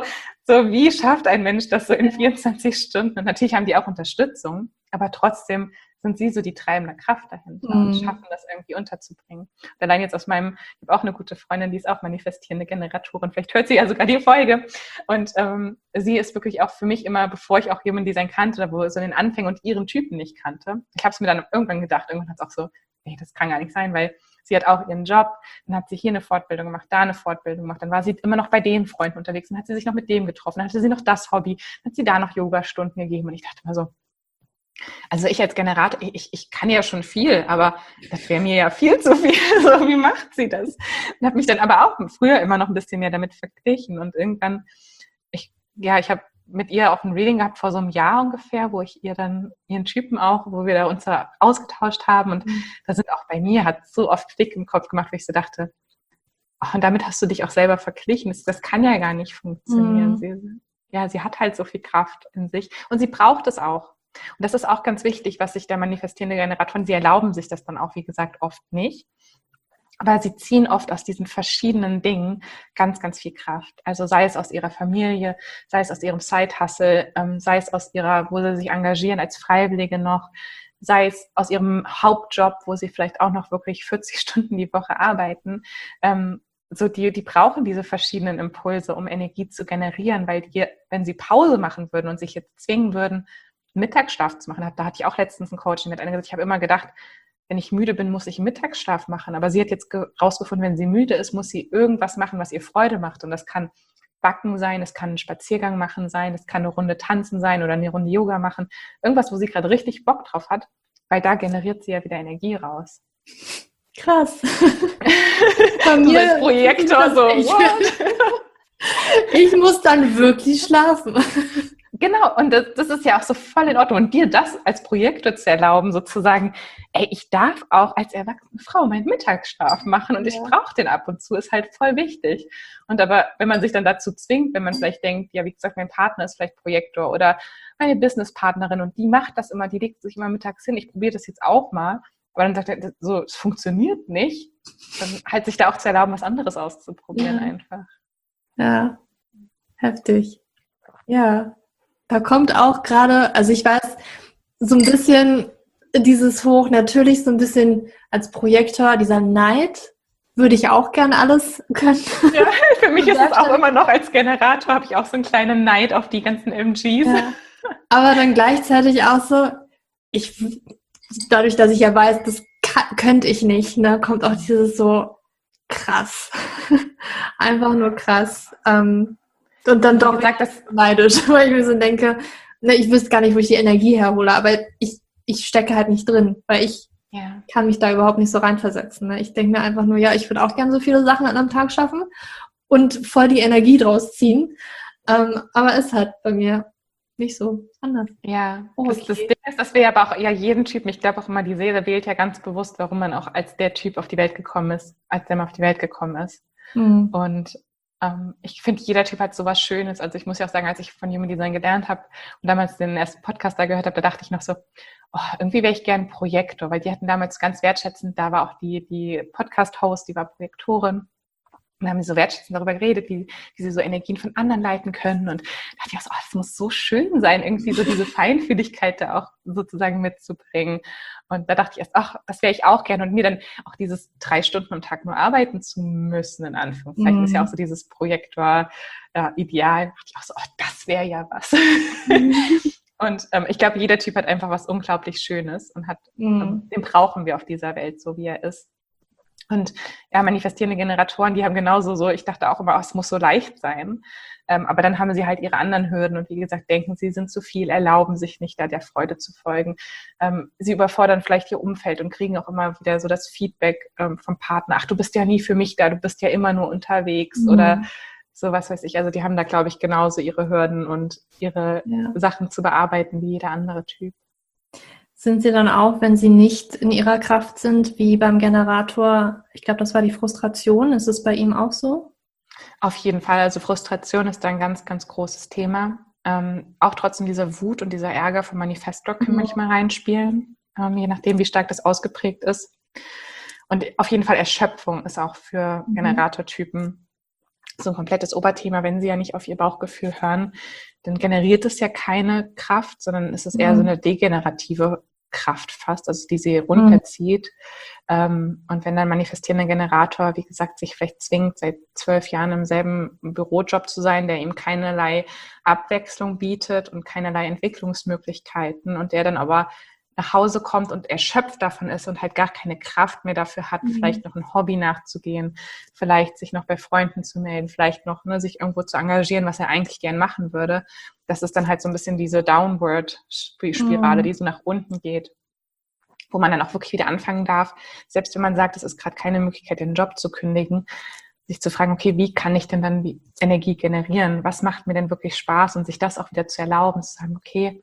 so, wie schafft ein Mensch das so in 24 Stunden? Und natürlich haben die auch Unterstützung, aber trotzdem sind sie so die treibende Kraft dahinter und schaffen das irgendwie unterzubringen. Und allein jetzt ich habe auch eine gute Freundin, die ist auch manifestierende Generatorin, vielleicht hört sie ja sogar die Folge und sie ist wirklich auch für mich immer, bevor ich auch Human Design kannte, oder wo so den Anfängen und ihren Typen nicht kannte, ich habe es mir dann irgendwann gedacht, irgendwann hat es auch so, nee, das kann gar nicht sein, weil sie hat auch ihren Job, dann hat sie hier eine Fortbildung gemacht, da eine Fortbildung gemacht, dann war sie immer noch bei den Freunden unterwegs, dann hat sie sich noch mit dem getroffen, dann hatte sie noch das Hobby, dann hat sie da noch Yoga-Stunden gegeben und ich dachte mal so, also ich als Generator, ich kann ja schon viel, aber das wäre mir ja viel zu viel. So, wie macht sie das? Und habe mich dann aber auch früher immer noch ein bisschen mehr damit verglichen. Und irgendwann, ich habe mit ihr auch ein Reading gehabt vor so einem Jahr ungefähr, wo ich ihr dann ihren Typen auch, wo wir da uns ausgetauscht haben. Und da sind auch bei mir, hat so oft Klick im Kopf gemacht, wo ich so dachte, und damit hast du dich auch selber verglichen. Das kann ja gar nicht funktionieren. ja, sie hat halt so viel Kraft in sich und sie braucht es auch. Und das ist auch ganz wichtig, was sich der manifestierende Generatoren, sie erlauben sich das dann auch, wie gesagt, oft nicht. Aber sie ziehen oft aus diesen verschiedenen Dingen ganz, ganz viel Kraft. Also sei es aus ihrer Familie, sei es aus ihrem Side-Hustle, sei es aus ihrer, wo sie sich engagieren als Freiwillige noch, sei es aus ihrem Hauptjob, wo sie vielleicht auch noch wirklich 40 Stunden die Woche arbeiten. So die brauchen diese verschiedenen Impulse, um Energie zu generieren, weil die, wenn sie Pause machen würden und sich jetzt zwingen würden, Mittagsschlaf zu machen, da hatte ich auch letztens ein Coaching mit einer gesagt, ich habe immer gedacht, wenn ich müde bin, muss ich Mittagsschlaf machen. Aber sie hat jetzt rausgefunden, wenn sie müde ist, muss sie irgendwas machen, was ihr Freude macht. Und das kann Backen sein, es kann ein Spaziergang machen sein, es kann eine Runde tanzen sein oder eine Runde Yoga machen. Irgendwas, wo sie gerade richtig Bock drauf hat, weil da generiert sie ja wieder Energie raus. Krass. Bei mir als Projektor so. Ich muss dann wirklich schlafen. Genau, und das ist ja auch so voll in Ordnung. Und dir das als Projektor zu erlauben, sozusagen, ey, ich darf auch als erwachsene Frau meinen Mittagsschlaf machen und ich brauche den ab und zu, ist halt voll wichtig. Und aber wenn man sich dann dazu zwingt, wenn man vielleicht denkt, ja, wie gesagt, mein Partner ist vielleicht Projektor oder meine Businesspartnerin und die macht das immer, die legt sich immer mittags hin, ich probiere das jetzt auch mal, aber dann sagt er, so, es funktioniert nicht, dann halt sich da auch zu erlauben, was anderes auszuprobieren einfach. Ja, heftig. Ja. Da kommt auch gerade, also ich weiß, so ein bisschen dieses hoch, natürlich so ein bisschen als Projektor, dieser Neid, würde ich auch gern alles können. Ja, für mich ist es auch immer noch als Generator, habe ich auch so einen kleinen Neid auf die ganzen MGs. Ja. Aber dann gleichzeitig auch so, dadurch, dass ich ja weiß, das könnte ich nicht, ne, kommt auch dieses so krass. Einfach nur krass. Und dann doch gesagt, das neidisch, weil ich mir so denke, ne, ich wüsste gar nicht, wo ich die Energie herhole, aber ich stecke halt nicht drin, weil ich kann mich da überhaupt nicht so reinversetzen. Ne? Ich denke mir einfach nur, ja, ich würde auch gerne so viele Sachen an einem Tag schaffen und voll die Energie draus ziehen, aber ist halt bei mir nicht so anders. Ja, das Ding ist, dass wir aber auch jeden Typen, ich glaube auch immer, die Seele wählt ja ganz bewusst, warum man auch als der Typ auf die Welt gekommen ist, als der man auf die Welt gekommen ist. Mhm. Und ich finde, jeder Typ hat sowas Schönes. Also ich muss ja auch sagen, als ich von Human Design gelernt habe und damals den ersten Podcast da gehört habe, da dachte ich noch so, irgendwie wäre ich gern Projektor, weil die hatten damals ganz wertschätzend, da war auch die Podcast-Host, die war Projektorin. Und dann haben sie so wertschätzend darüber geredet, wie sie so Energien von anderen leiten können. Und da dachte ich auch so, das muss so schön sein, irgendwie so diese Feinfühligkeit da auch sozusagen mitzubringen. Und da dachte ich erst, das wäre ich auch gerne. Und mir dann auch dieses 3 Stunden am Tag nur arbeiten zu müssen, in Anführungszeichen, ist ja auch so dieses Projektor-Ideal. Da dachte ich auch so, das wäre ja was. Und ich glaube, jeder Typ hat einfach was unglaublich Schönes und den brauchen wir auf dieser Welt, so wie er ist. Und ja, manifestierende Generatoren, die haben genauso so, ich dachte auch immer, es muss so leicht sein. Aber dann haben sie halt ihre anderen Hürden und wie gesagt, denken, sie sind zu viel, erlauben sich nicht, da der Freude zu folgen. Sie überfordern vielleicht ihr Umfeld und kriegen auch immer wieder so das Feedback vom Partner, ach, du bist ja nie für mich da, du bist ja immer nur unterwegs oder so, was weiß ich. Also die haben da, glaube ich, genauso ihre Hürden und ihre Sachen zu bearbeiten wie jeder andere Typ. Sind sie dann auch, wenn sie nicht in ihrer Kraft sind, wie beim Generator, ich glaube, das war die Frustration, ist es bei ihm auch so? Auf jeden Fall, also Frustration ist da ein ganz, ganz großes Thema. Auch trotzdem dieser Wut und dieser Ärger vom Manifestor können manchmal reinspielen, je nachdem, wie stark das ausgeprägt ist. Und auf jeden Fall Erschöpfung ist auch für Generatortypen so ein komplettes Oberthema, wenn sie ja nicht auf ihr Bauchgefühl hören, dann generiert es ja keine Kraft, sondern es ist eher so eine degenerative Kraft fast, also die sie runterzieht. Und wenn dann manifestierender Generator, wie gesagt, sich vielleicht zwingt, seit 12 Jahren im selben Bürojob zu sein, der ihm keinerlei Abwechslung bietet und keinerlei Entwicklungsmöglichkeiten und der dann aber nach Hause kommt und erschöpft davon ist und halt gar keine Kraft mehr dafür hat, vielleicht noch ein Hobby nachzugehen, vielleicht sich noch bei Freunden zu melden, vielleicht noch sich irgendwo zu engagieren, was er eigentlich gern machen würde. Das ist dann halt so ein bisschen diese Downward-Spirale, die so nach unten geht, wo man dann auch wirklich wieder anfangen darf, selbst wenn man sagt, es ist gerade keine Möglichkeit, den Job zu kündigen, sich zu fragen, okay, wie kann ich denn dann die Energie generieren? Was macht mir denn wirklich Spaß? Und sich das auch wieder zu erlauben, zu sagen, okay,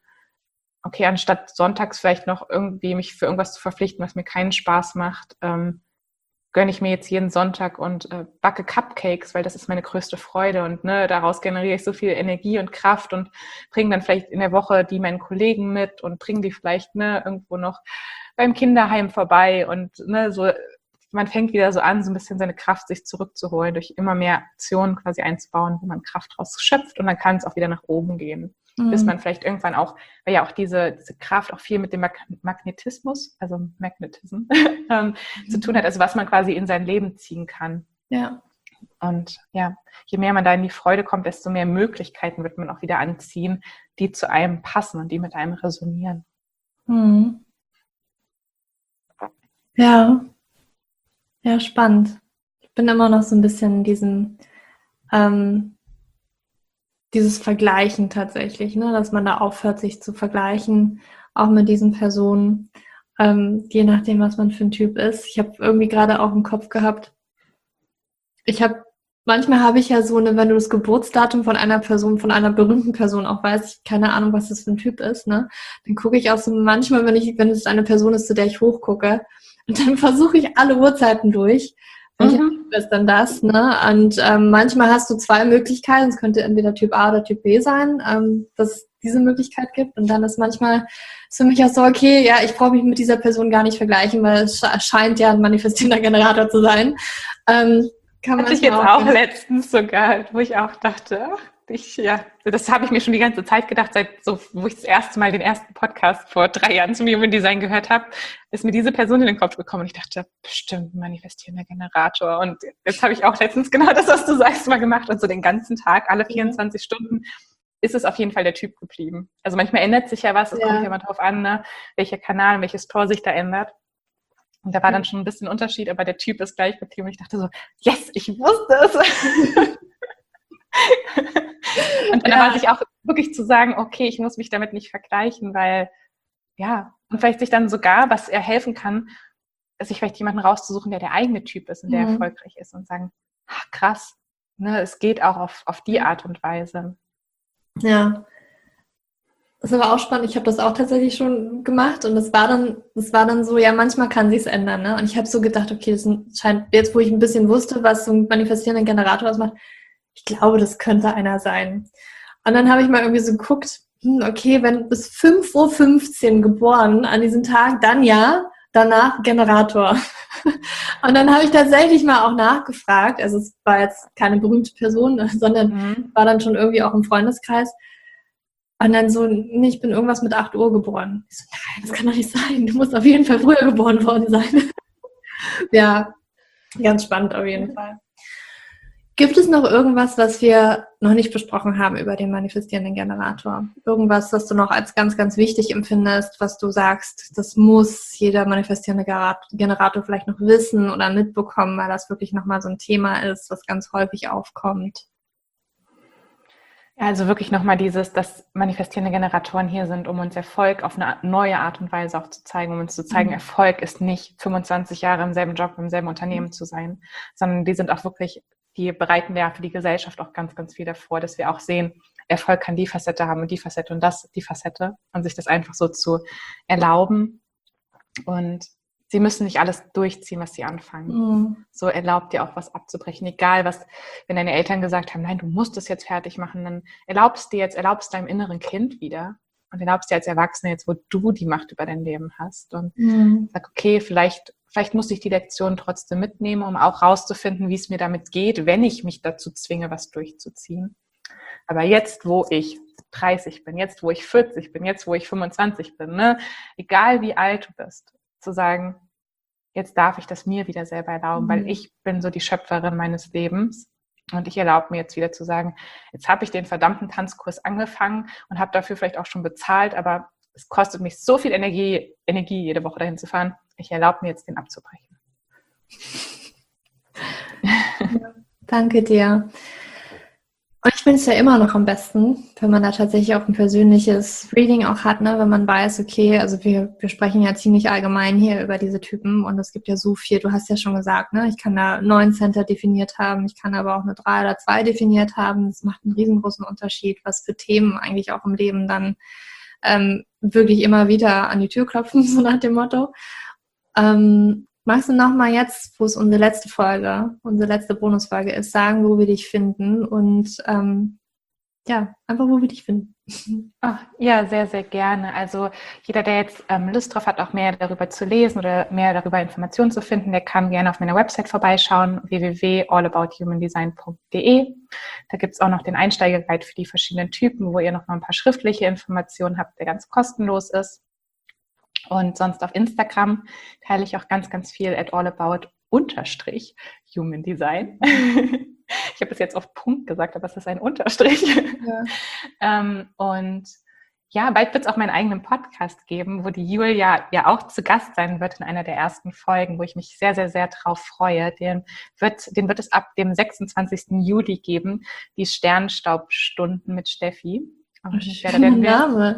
anstatt sonntags vielleicht noch irgendwie mich für irgendwas zu verpflichten, was mir keinen Spaß macht, gönne ich mir jetzt jeden Sonntag und backe Cupcakes, weil das ist meine größte Freude und daraus generiere ich so viel Energie und Kraft und bringe dann vielleicht in der Woche die meinen Kollegen mit und bringe die vielleicht irgendwo noch beim Kinderheim vorbei und so, man fängt wieder so an, so ein bisschen seine Kraft sich zurückzuholen, durch immer mehr Aktionen quasi einzubauen, wo man Kraft draus schöpft und dann kann es auch wieder nach oben gehen. Bis man vielleicht irgendwann auch, weil ja auch diese Kraft auch viel mit dem Magnetismus, also Magnetism, zu tun hat, also was man quasi in sein Leben ziehen kann. Ja. Und ja, je mehr man da in die Freude kommt, desto mehr Möglichkeiten wird man auch wieder anziehen, die zu einem passen und die mit einem resonieren. Ja. Ja, spannend. Ich bin immer noch so ein bisschen in diesem dieses Vergleichen tatsächlich, dass man da aufhört, sich zu vergleichen, auch mit diesen Personen, je nachdem, was man für ein Typ ist. Ich habe irgendwie gerade auch im Kopf gehabt, manchmal habe ich ja so wenn du das Geburtsdatum von einer Person, von einer berühmten Person auch weißt, ich keine Ahnung, was das für ein Typ ist, dann gucke ich auch so manchmal, wenn es eine Person ist, zu der ich hochgucke, und dann versuche ich alle Uhrzeiten durch. Welcher Typ ist denn das? Und manchmal hast du zwei Möglichkeiten. Es könnte entweder Typ A oder Typ B sein, dass es diese Möglichkeit gibt. Und dann ist manchmal für mich auch so, okay, ja, ich brauche mich mit dieser Person gar nicht vergleichen, weil es scheint ja ein manifestierender Generator zu sein. Hatte ich jetzt auch letztens sogar, wo ich auch dachte, das habe ich mir schon die ganze Zeit gedacht, wo ich das erste Mal den ersten Podcast vor 3 Jahren zum Human Design gehört habe, ist mir diese Person in den Kopf gekommen und ich dachte, bestimmt ein manifestierender Generator. Und jetzt habe ich auch letztens genau das, was du sagst, mal gemacht und so den ganzen Tag, alle 24 Stunden ist es auf jeden Fall der Typ geblieben. Also manchmal ändert sich ja was, es kommt ja mal drauf an, welcher Kanal, welches Tor sich da ändert. Und da war dann schon ein bisschen Unterschied, aber der Typ ist gleich geblieben. Und ich dachte so, yes, ich wusste es. Und dann war sich auch wirklich zu sagen, okay, ich muss mich damit nicht vergleichen, weil, und vielleicht sich dann sogar, was er helfen kann, sich vielleicht jemanden rauszusuchen, der eigene Typ ist und der erfolgreich ist und sagen, krass, es geht auch auf die Art und Weise. Ja. Das ist aber auch spannend. Ich habe das auch tatsächlich schon gemacht und das war dann so, ja, manchmal kann sich's ändern, Und ich habe so gedacht, okay, das scheint, jetzt wo ich ein bisschen wusste, was so ein manifestierender Generator ausmacht, ich glaube, das könnte einer sein. Und dann habe ich mal irgendwie so geguckt, okay, wenn bis 5:15 Uhr geboren an diesem Tag, dann ja, danach Generator. Und dann habe ich tatsächlich mal auch nachgefragt, also es war jetzt keine berühmte Person, sondern war dann schon irgendwie auch im Freundeskreis. Und dann so, ich bin irgendwas mit 8 Uhr geboren. Ich so, nein, das kann doch nicht sein. Du musst auf jeden Fall früher geboren worden sein. Ja, ganz spannend auf jeden Fall. Gibt es noch irgendwas, was wir noch nicht besprochen haben über den manifestierenden Generator? Irgendwas, was du noch als ganz, ganz wichtig empfindest, was du sagst, das muss jeder manifestierende Generator vielleicht noch wissen oder mitbekommen, weil das wirklich nochmal so ein Thema ist, was ganz häufig aufkommt? Ja, also wirklich nochmal dass manifestierende Generatoren hier sind, um uns Erfolg auf eine neue Art und Weise auch zu zeigen, um uns zu zeigen, Erfolg ist nicht 25 Jahre im selben Job, im selben Unternehmen zu sein, sondern die sind auch wirklich, die bereiten ja für die Gesellschaft auch ganz, ganz viel davor, dass wir auch sehen, Erfolg kann die Facette haben und die Facette und die Facette und sich das einfach so zu erlauben. Und sie müssen nicht alles durchziehen, was sie anfangen. So erlaubt dir auch was abzubrechen. Egal was, wenn deine Eltern gesagt haben, nein, du musst es jetzt fertig machen, dann erlaubst deinem inneren Kind wieder und erlaubst dir als Erwachsene jetzt, wo du die Macht über dein Leben hast. Und sag, okay, vielleicht muss ich die Lektion trotzdem mitnehmen, um auch rauszufinden, wie es mir damit geht, wenn ich mich dazu zwinge, was durchzuziehen. Aber jetzt, wo ich 30 bin, jetzt, wo ich 40 bin, jetzt, wo ich 25 bin, egal wie alt du bist, zu sagen, jetzt darf ich das mir wieder selber erlauben, weil ich bin so die Schöpferin meines Lebens und ich erlaube mir jetzt wieder zu sagen, jetzt habe ich den verdammten Tanzkurs angefangen und habe dafür vielleicht auch schon bezahlt, aber es kostet mich so viel Energie jede Woche dahin zu fahren. Ich erlaube mir jetzt, den abzubrechen. Ja, danke dir. Und ich finde es ja immer noch am besten, wenn man da tatsächlich auch ein persönliches Reading auch hat, wenn man weiß, okay, also wir sprechen ja ziemlich allgemein hier über diese Typen und es gibt ja so viel, du hast ja schon gesagt, ich kann da 9 Center definiert haben, ich kann aber auch eine 3 oder 2 definiert haben, das macht einen riesengroßen Unterschied, was für Themen eigentlich auch im Leben dann wirklich immer wieder an die Tür klopfen, so nach dem Motto. Magst du nochmal jetzt, wo es unsere letzte Bonusfolge ist, sagen, wo wir dich finden und einfach wo wir dich finden? Ach, ja, sehr, sehr gerne. Also jeder, der jetzt Lust drauf hat, auch mehr darüber zu lesen oder mehr darüber Informationen zu finden, der kann gerne auf meiner Website vorbeischauen, www.allabouthumandesign.de. Da gibt es auch noch den Einsteigerguide für die verschiedenen Typen, wo ihr noch mal ein paar schriftliche Informationen habt, der ganz kostenlos ist. Und sonst auf Instagram teile ich auch ganz, ganz viel @allabout_humandesign. Ich habe es jetzt auf Punkt gesagt, aber es ist ein Unterstrich. Ja. Und ja, bald wird es auch meinen eigenen Podcast geben, wo die Julia ja auch zu Gast sein wird in einer der ersten Folgen, wo ich mich sehr, sehr, sehr drauf freue. Den wird es ab dem 26. Juli geben, die Sternstaubstunden mit Steffi. Name.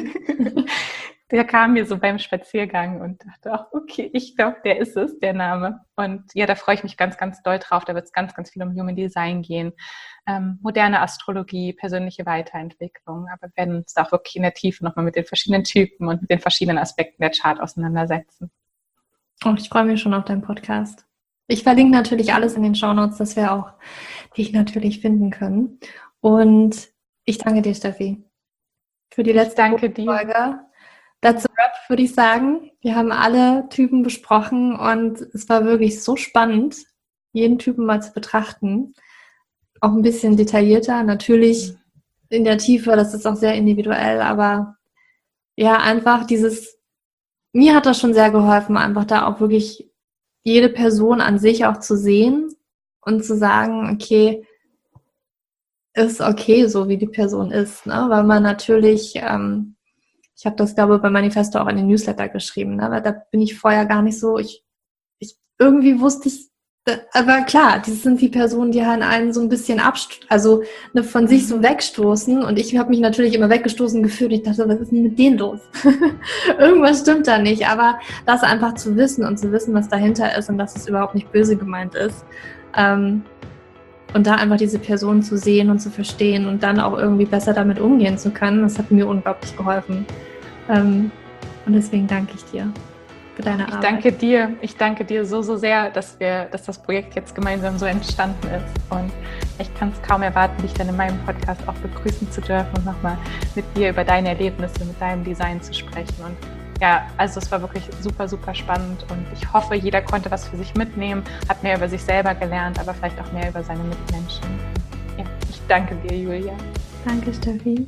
Der kam mir so beim Spaziergang und dachte auch, okay, ich glaube, der ist es, der Name. Und ja, da freue ich mich ganz, ganz doll drauf. Da wird es ganz, ganz viel um Human Design gehen. Moderne Astrologie, persönliche Weiterentwicklung. Aber wir werden uns da auch wirklich in der Tiefe nochmal mit den verschiedenen Typen und mit den verschiedenen Aspekten der Chart auseinandersetzen. Oh, ich freue mich schon auf deinen Podcast. Ich verlinke natürlich alles in den Shownotes, dass wir auch dich natürlich finden können. Und ich danke dir, Steffi, für die letzte Folge. That's a wrap, würde ich sagen. Wir haben alle Typen besprochen und es war wirklich so spannend, jeden Typen mal zu betrachten. Auch ein bisschen detaillierter, natürlich in der Tiefe, das ist auch sehr individuell, aber ja, einfach mir hat das schon sehr geholfen, einfach da auch wirklich jede Person an sich auch zu sehen und zu sagen, okay, ist okay, so wie die Person ist, ne? Weil man natürlich, ich habe das, glaube ich, bei Manifesto auch in den Newsletter geschrieben, ne? Weil da bin ich vorher gar nicht so, irgendwie wusste ich, aber klar, das sind die Personen, die halt einen so ein bisschen von sich so wegstoßen und ich habe mich natürlich immer weggestoßen gefühlt. Ich dachte, was ist denn mit denen los? Irgendwas stimmt da nicht, aber das einfach zu wissen und zu wissen, was dahinter ist und dass es überhaupt nicht böse gemeint ist, und da einfach diese Person zu sehen und zu verstehen und dann auch irgendwie besser damit umgehen zu können, das hat mir unglaublich geholfen. Und deswegen danke ich dir für deine Arbeit. Ich danke dir so, so sehr, dass das Projekt jetzt gemeinsam so entstanden ist. Und ich kann es kaum erwarten, dich dann in meinem Podcast auch begrüßen zu dürfen und nochmal mit dir über deine Erlebnisse, mit deinem Design zu sprechen. Und ja, also es war wirklich super, super spannend und ich hoffe, jeder konnte was für sich mitnehmen, hat mehr über sich selber gelernt, aber vielleicht auch mehr über seine Mitmenschen. Ja, ich danke dir, Julia. Danke, Steffi.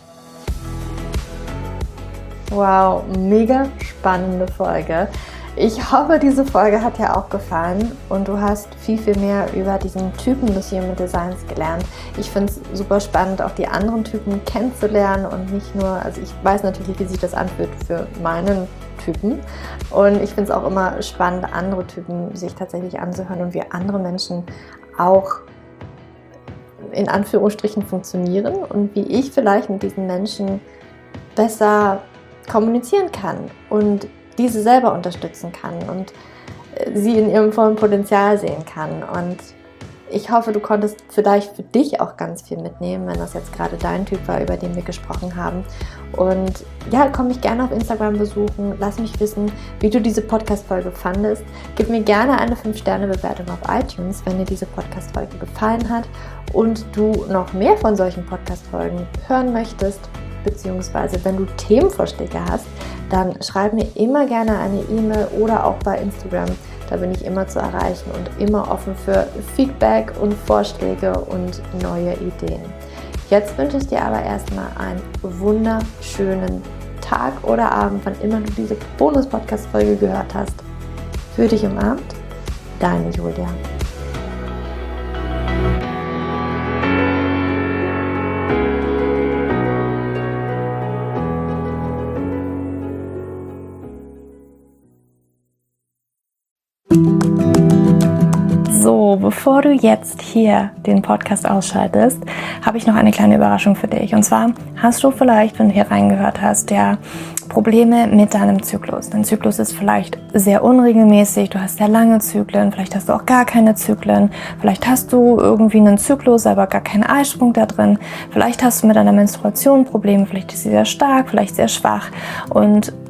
Wow, mega spannende Folge. Ich hoffe, diese Folge hat dir auch gefallen und du hast viel, viel mehr über diesen Typen des Human Designs gelernt. Ich finde es super spannend, auch die anderen Typen kennenzulernen und nicht nur, also ich weiß natürlich, wie sich das anfühlt für meinen Typen und ich finde es auch immer spannend, andere Typen sich tatsächlich anzuhören und wie andere Menschen auch in Anführungsstrichen funktionieren und wie ich vielleicht mit diesen Menschen besser kommunizieren kann und diese selber unterstützen kann und sie in ihrem vollen Potenzial sehen kann. Und ich hoffe, du konntest vielleicht für dich auch ganz viel mitnehmen, wenn das jetzt gerade dein Typ war, über den wir gesprochen haben. Und ja, komm mich gerne auf Instagram besuchen, lass mich wissen, wie du diese Podcast-Folge fandest. Gib mir gerne eine 5-Sterne-Bewertung auf iTunes, wenn dir diese Podcast-Folge gefallen hat und du noch mehr von solchen Podcast-Folgen hören möchtest, beziehungsweise wenn du Themenvorschläge hast, dann schreib mir immer gerne eine E-Mail oder auch bei Instagram. Da bin ich immer zu erreichen und immer offen für Feedback und Vorschläge und neue Ideen. Jetzt wünsche ich dir aber erstmal einen wunderschönen Tag oder Abend, wann immer du diese Bonus-Podcast-Folge gehört hast. Für dich umarmt, deine Julia. So, bevor du jetzt hier den Podcast ausschaltest, habe ich noch eine kleine Überraschung für dich. Und zwar hast du vielleicht, wenn du hier reingehört hast, ja Probleme mit deinem Zyklus. Dein Zyklus ist vielleicht sehr unregelmäßig, du hast sehr lange Zyklen, vielleicht hast du auch gar keine Zyklen, vielleicht hast du irgendwie einen Zyklus, aber gar keinen Eisprung da drin, vielleicht hast du mit deiner Menstruation Probleme, vielleicht ist sie sehr stark, vielleicht sehr schwach und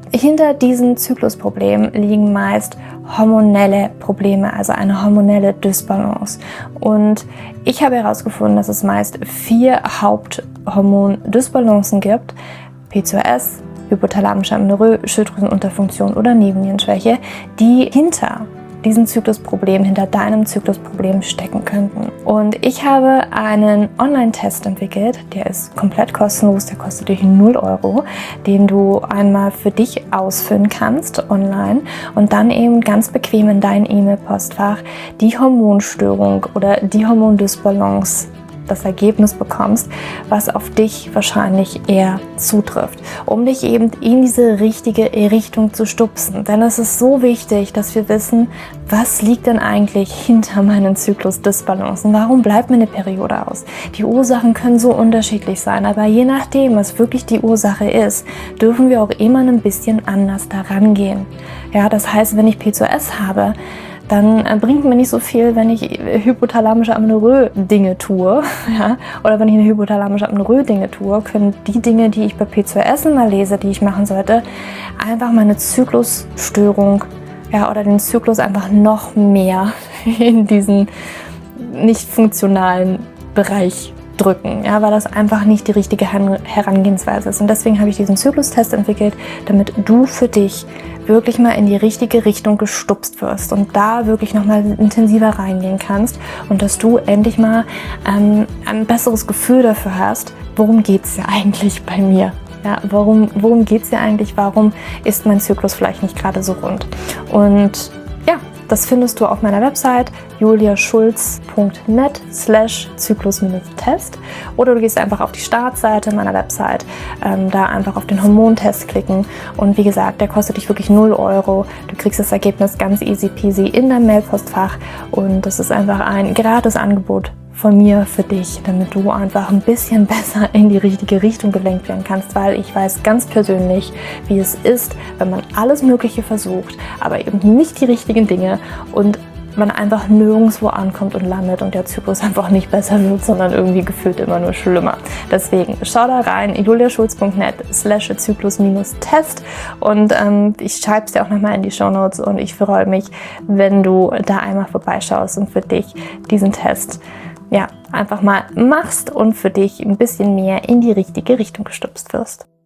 hinter diesen Zyklusproblemen liegen meist hormonelle Probleme, also eine hormonelle Dysbalance. Und ich habe herausgefunden, dass es meist 4 Haupthormondysbalancen gibt: PCOS, hypothalamische Amenorrhoe, Schilddrüsenunterfunktion oder Nebennierenschwäche, die hinter diesem Zyklusproblem, hinter deinem Zyklusproblem stecken könnten. Und ich habe einen Online-Test entwickelt, der ist komplett kostenlos, der kostet dich 0 €, den du einmal für dich ausfüllen kannst online und dann eben ganz bequem in dein E-Mail-Postfach die Hormonstörung oder die Hormondysbalance, das Ergebnis bekommst, was auf dich wahrscheinlich eher zutrifft, um dich eben in diese richtige Richtung zu stupsen. Denn es ist so wichtig, dass wir wissen, was liegt denn eigentlich hinter meinen Zyklusdysbalancen? Warum bleibt mir eine Periode aus? Die Ursachen können so unterschiedlich sein, aber je nachdem, was wirklich die Ursache ist, dürfen wir auch immer ein bisschen anders daran gehen. Ja, das heißt, wenn ich PCOS habe, dann bringt mir nicht so viel, wenn ich hypothalamische Amenorrhoe Dinge tue, ja, oder wenn ich eine hypothalamische Amenorrhoe Dinge tue, können die Dinge, die ich bei PCOS immer lese, die ich machen sollte, einfach meine Zyklusstörung, ja, oder den Zyklus einfach noch mehr in diesen nicht funktionalen Bereich drücken, ja, weil das einfach nicht die richtige Herangehensweise ist. Und deswegen habe ich diesen Zyklustest entwickelt, damit du für dich wirklich mal in die richtige Richtung gestupst wirst und da wirklich nochmal intensiver reingehen kannst und dass du endlich mal ein besseres Gefühl dafür hast, worum geht es ja eigentlich bei mir? Ja, worum geht es ja eigentlich? Warum ist mein Zyklus vielleicht nicht gerade so rund? Und ja, das findest du auf meiner Website juliaschulz.net/Zyklus-Test oder du gehst einfach auf die Startseite meiner Website, da einfach auf den Hormontest klicken und wie gesagt, der kostet dich wirklich 0 €. Du kriegst das Ergebnis ganz easy peasy in dein Mailpostfach und das ist einfach ein gratis Angebot von mir für dich, damit du einfach ein bisschen besser in die richtige Richtung gelenkt werden kannst, weil ich weiß ganz persönlich, wie es ist, wenn man alles Mögliche versucht, aber eben nicht die richtigen Dinge und man einfach nirgendwo ankommt und landet und der Zyklus einfach nicht besser wird, sondern irgendwie gefühlt immer nur schlimmer. Deswegen schau da rein, juliaschulz.net/Zyklus-Test und ich schreibe es dir auch nochmal in die Shownotes und ich freue mich, wenn du da einmal vorbeischaust und für dich diesen Test einfach mal machst und für dich ein bisschen mehr in die richtige Richtung gestupst wirst.